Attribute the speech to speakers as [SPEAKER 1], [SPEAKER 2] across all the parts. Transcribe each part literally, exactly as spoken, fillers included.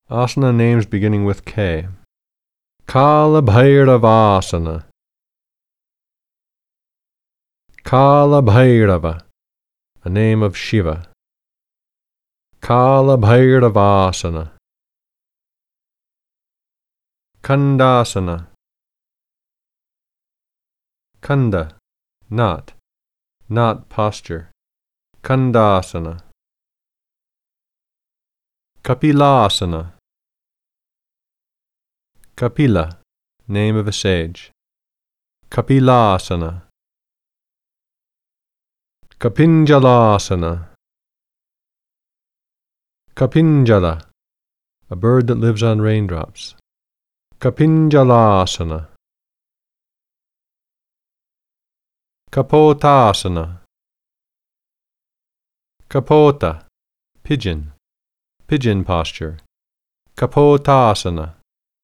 [SPEAKER 1] Asana names beginning with K. Kalabhairavasana. Kalabhairava, a name of Shiva. Kalabhairavasana. Kandasana. Kanda, knot, knot posture. Kandasana. Kapilasana. Kapila, name of a sage. Kapilasana. Kapinjalasana. Kapinjala, a bird that lives on raindrops. Kapinjalasana. Kapotasana. Kapota, pigeon, pigeon posture. Kapotasana.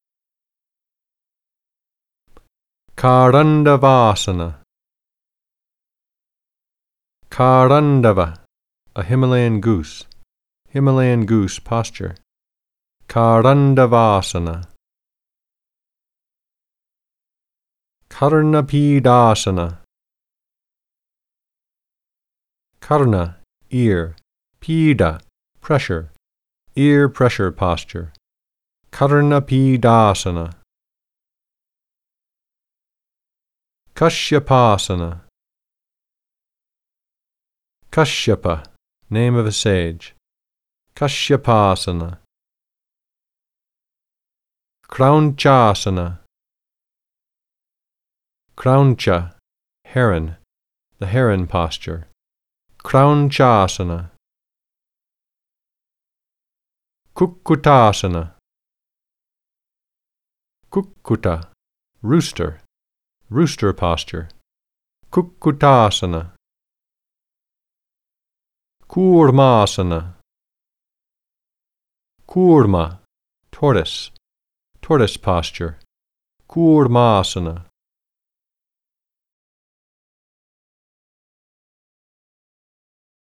[SPEAKER 1] Karandavasana. Karandava, a Himalayan goose, Himalayan goose posture. Karandavasana. Karnapidasana. Karna, ear. Pida, pressure, ear pressure posture. Karnapidasana. Kashyapasana. Kashyapa, name of a sage. Kashyapasana. Kraunchasana. Krauncha, heron, the heron posture. Kraunchasana. Kukkutasana. Kukkuta, rooster, rooster posture. Kukkutasana. Kurmasana. Kurma, tortoise, tortoise posture. Kurmasana.